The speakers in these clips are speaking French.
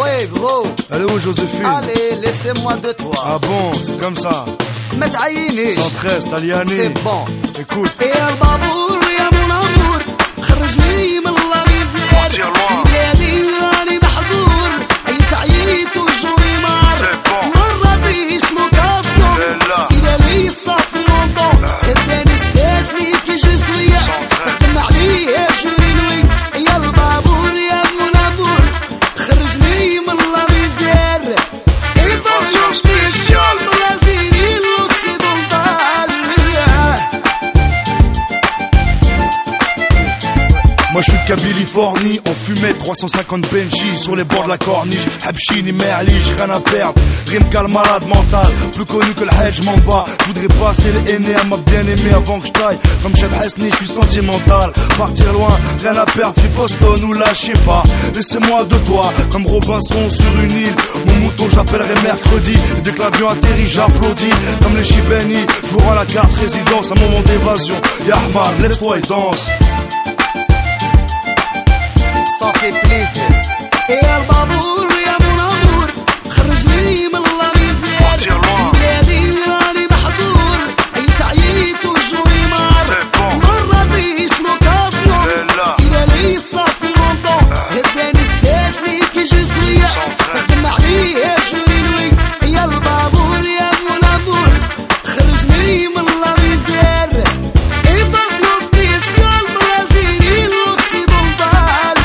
Ouais gros. Elle est où Joséphine? Allez, laissez-moi de toi. Ah bon, c'est comme ça. ما تعينيش 113 Taliani. C'est bon. Écoute. يا البابور يا mon amour خرجني من لا ميزير في بلادي راني محظور عييت وجوني مار ما راضيش لوكاسيون في بالي صافي لونطون هداني السافلي كي جي سوية نخدم عليه جورينوي يا البابور يا mon amour خرجني من لا ميزير إيفاسيون سبيسيال من الجزائر l'occidental. Moi je suis de Californie, on fumait 350 Benji sur les bords de la corniche. Habchini, Merlich, rien à perdre. Rimka le malade mental, plus connu que le hedge, m'en bats. Je voudrais passer les aînés à ma bien-aimée avant que je taille. Comme Cheb Hasni, je suis sentimental. Partir loin, rien à perdre, puis Boston ou là, je sais pas. Laissez-moi de toi, comme Robinson sur une île. Mon mouton, j'appellerai mercredi. Et dès que l'avion atterrit, j'applaudis. Comme les Chibeni, je vous rends la carte résidence, un moment d'évasion. Yahmar, lève-toi et danse. Ça fait plaisir. يا البابور يا mon amour خرجني من لا ميزير في بلادي راني محظور عييت وجوني مار ما راضيش لوكاسيون في بالي صافي لونطون هداني السافلي كي جي سوية نخدم عليه جورينوي يا البابور يا mon amour خرجني من لا ميزير إيفاسيون سبيسيال من الجزائر l'occidental.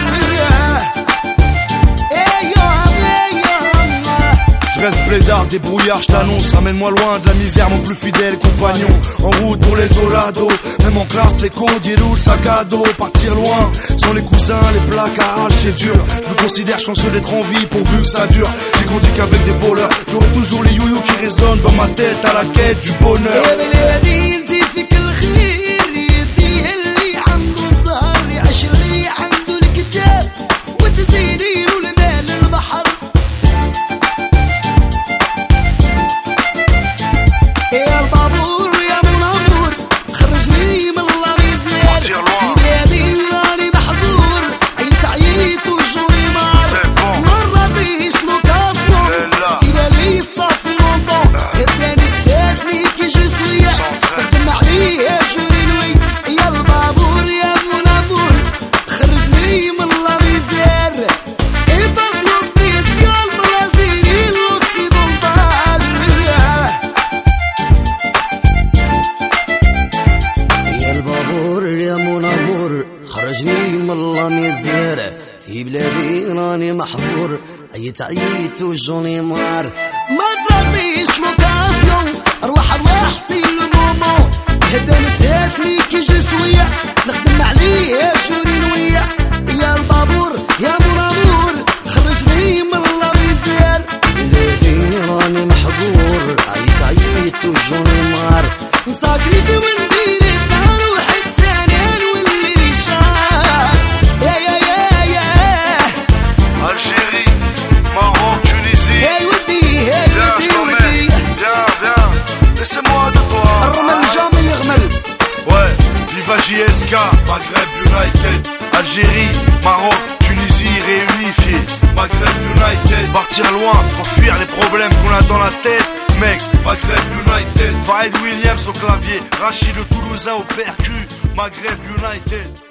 Je reste blédard, débrouillard, je t'annonce. Ramène-moi loin de la misère, mon plus fidèle compagnon. En route pour l'Eldorado, même en classe éco, diélou, sac à dos. Partir loin, sans les cousins, les placards, c'est dur. Je me considère chanceux d'être en vie pourvu que ça dure. J'ai grandi qu'avec des voleurs, j'aurai toujours les youyous qui résonnent dans ma tête à la quête du bonheur. خرجني من لا ميزير في بلادي راني محظور عييت وجوني مار ما تراضيش لوكاسيون روح سي المومون هداني ساسني كي جي سوية نخدم عليه جورينوية يا البابور يا mon amour خرجني من لا ميزير بلادي راني محظور عييت وجوني مار نساكني في وندير الدار وحتى انا نولي شار Algérie, Maroc, Tunisie. Hey ودي Viens, laissez-moi de toi. الرمل جامي يغمل. Ouais, viva JSK, Maghreb United. Algérie, Maroc, Tunisie réunifiés. Maghreb United. Partir loin pour fuir les problèmes qu'on a dans la tête. Mec, Maghreb United. Farid Williams au clavier, Rachid le Toulousain au percu. Maghreb United.